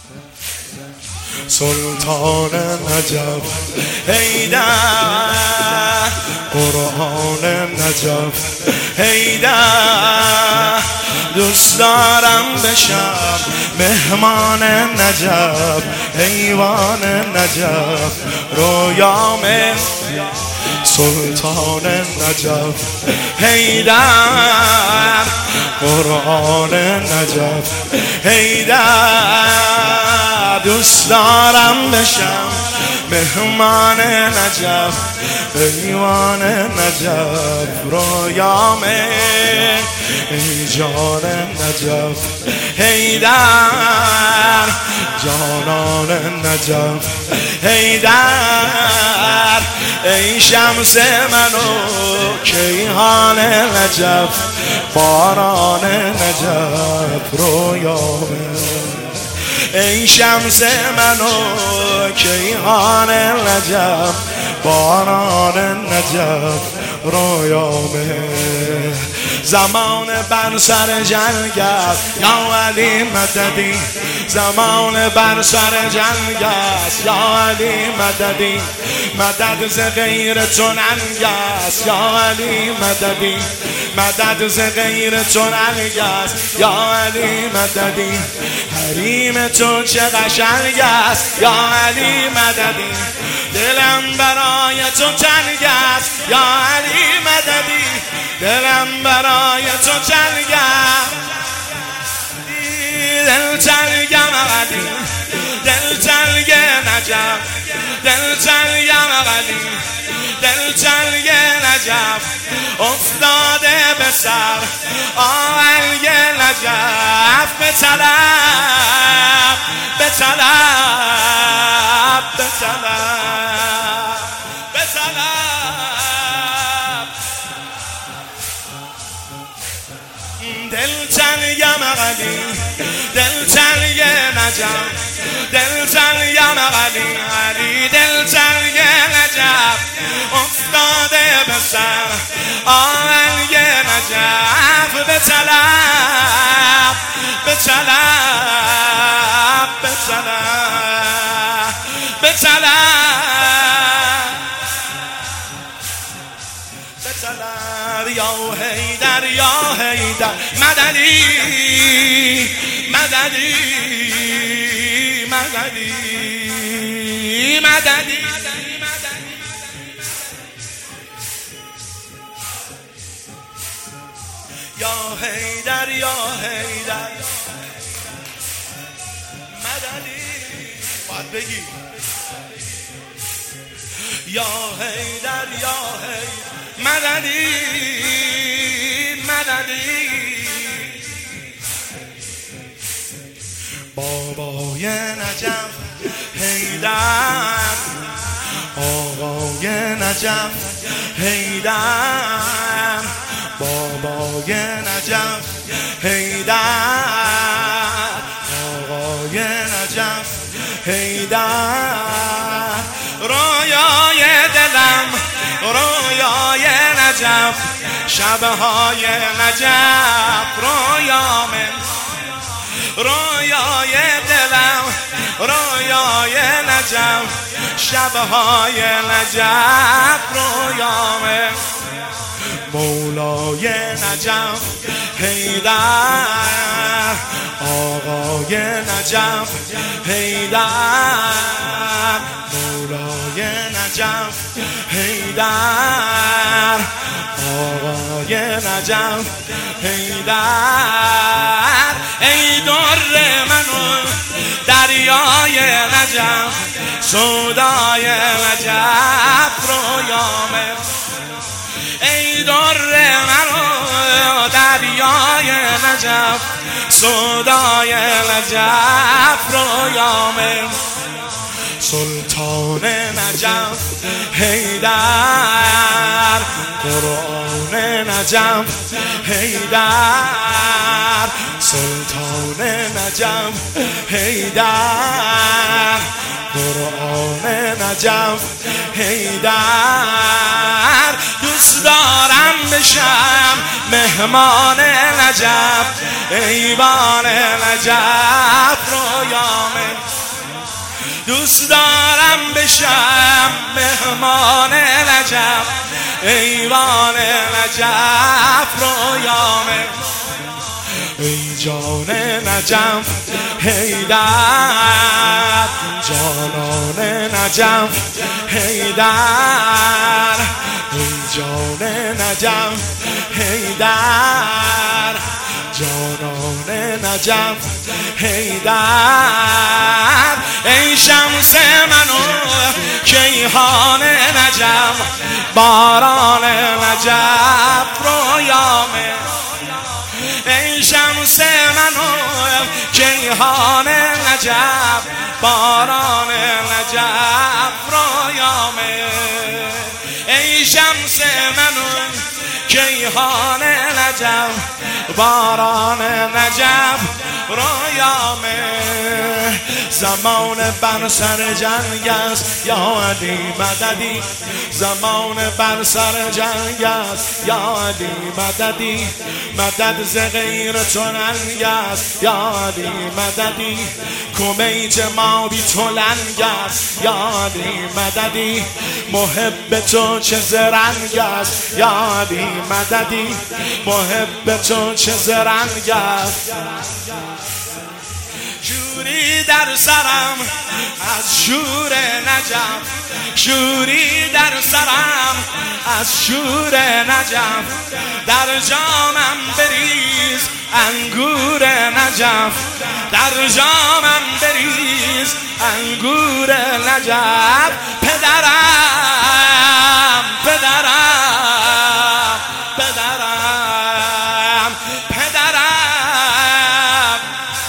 سلطان نجف حیدر، قرآن نجف حیدر. دوست دارم بشم مهمان نجف، ایوان نجف رویام سلطان نجف حیدر، قرآن نجف حیدر. دوست دارم بشم مهمان نجف، ایوان نجف رویام ای جان نجف حیدر، جانان نجف حیدر. ای شمس منو کیهان نجف، باران نجف رویام. ای شمس منو کیهان نجف، باران نجف رویامه. زمان بر سر جنگ است یا علی مددی، زمان بر سر جنگ است یا علی مددی. مدد ز غیر تو ننگ است یا علی مددی، مدد ز غیر تو ننگ است یا علی مددی. حریم تو چه قشنگ است یا علی مددی، دلم برای تو تنگ است یا علی مددی، دلم برای تو تنگ است. دل تنگم علی، دل تنگ نجف، دل تنگم علی، دل تنگ نجف. افتاده به سر آهنگ نجف، به طلب، به طلب، به طلب، به طلب. دل تنگم علی، دل تنگ نجف، دل تنگم علی، علی دل تنگ نجف. افتاده به سر آهنگ نجف، به طلب، به طلب، به طلب، به طلب، به طلب. یا حیدر یا حیدر مددی، مددی، مددی، مددی. یا حیدر یا حیدر مددی. باید بگی یا حیدر یا حیدر مددی، مددی. بابای نجف حیدر، آقای نجف حیدر، بابای نجف حیدر، آقای نجف حیدر. رویای دلم، رویای نجف، شبهای نجف رویامه. رویای دلم، رویای نجف، شبهای نجف رویامه. مولای نجف حیدر، آقای نجف حیدر، مولای نجف حیدر، آقای نجف حیدر. ای در منو دریای نجف، سودای نجف رویامه. ای در منو دریای نجف، سودای نجف رویامه. سلطان نجف حیدر، قرآن نجف حیدر، سلطان نجف حیدر، قرآن نجف حیدر. دوست دارم بشم مهمان نجف، ایوان نجف رویامه. دوست دارم بشم مهمان نجف، ایوان نجف رویامه. ای جان نجف حیدر، جانان نجف حیدر، ای جان نجف حیدر، جانان نجف حیدر. ای شمس منو کیهان نجف، باران نجف رویامه. ای شمس منو کیهان نجف، باران نجف رویامه. ای شمس منو کیهان نجف، باران نجف رویامه. زمان بر سر جنگ است یا علی مددی، زمان بر سر جنگ است یا علی مددی. مدد ز غیر تو ننگ است یا علی مددی، کمیت ما بی تو لنگ است یا علی مددی. محب تو چه زرنگ است یا علی مددی، محب تو چه زرنگ است. شوری در سرم از شور نجف، شوری در سرم از شور نجف. در جامم بریز انگور نجف، در جامم بریز انگور نجف. پدرم پدرم پدرم پدرم،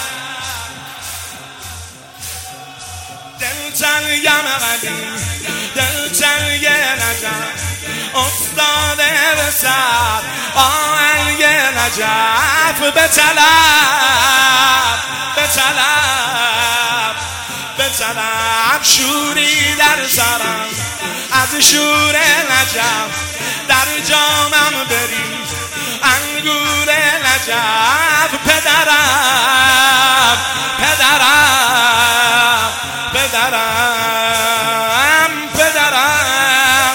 دلتنگم علی، دلتنگ نجف، افتاده به سر آهنگ نجف. بطلب بطلب بطلب، شوری در سرم از شور نجف. در جامم بریز انگور نجف. پدرم پدرم پدرم پدرم،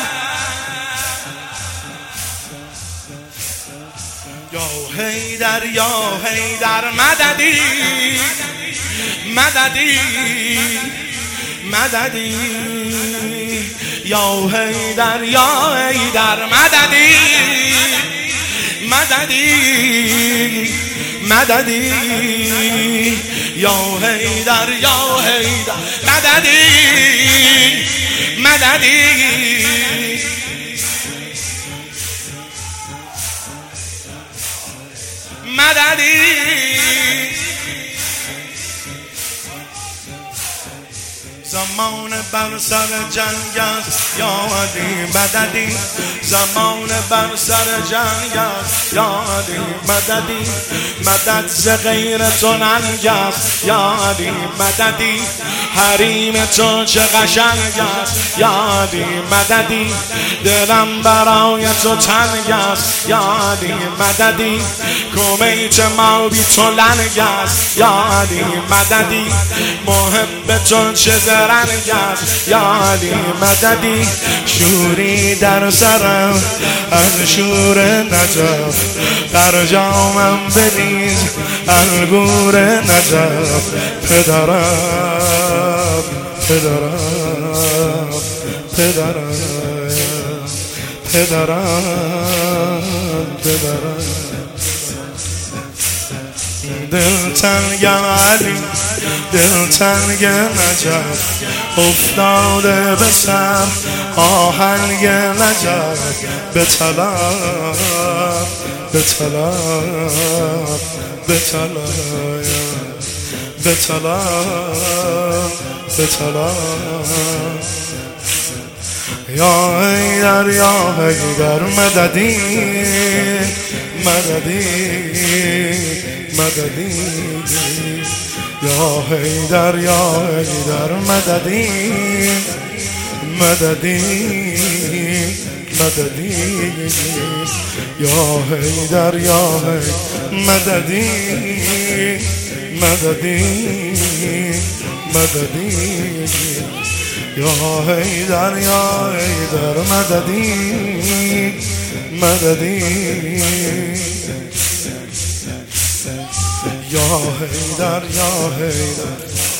یا حیدر یا حیدر مددی مددی مددی، یا حیدر یا حیدر مددی مددی مددی، یا حیدر یا حیدر مددی مددی مددی. زمان بر سر جنگ است یا علی مددی، زمان بر سر جنگ است یا علی مددی. مدد ز غیر تو ننگ است یا علی مددی، حریم تو چه قشنگ است یا علی مددی. دلم برای تو تنگ است یا علی مددی، کمیت ما بی تو لنگ است یا علی مددی. محب تو چه زرنگ است یا علی مددی، شوری در سرم از شور نجف. در جامم بریز انگور نجف. پدرم پدرم پدرم پدرم پدرم، دلتنگم علی، دلتنگ نجف. افتاده به سر آهنگ نجف. بطلب بطلب بطلب بطلب بطلب، یا حیدر یا حیدر مددی مددی مددی، یا حیدر یا حیدر مددی مددی مددی، یا حیدر یا حیدر مددی مددی مددی یا حیدر یا حیدر مددی مددی یا حیدر یا حیدر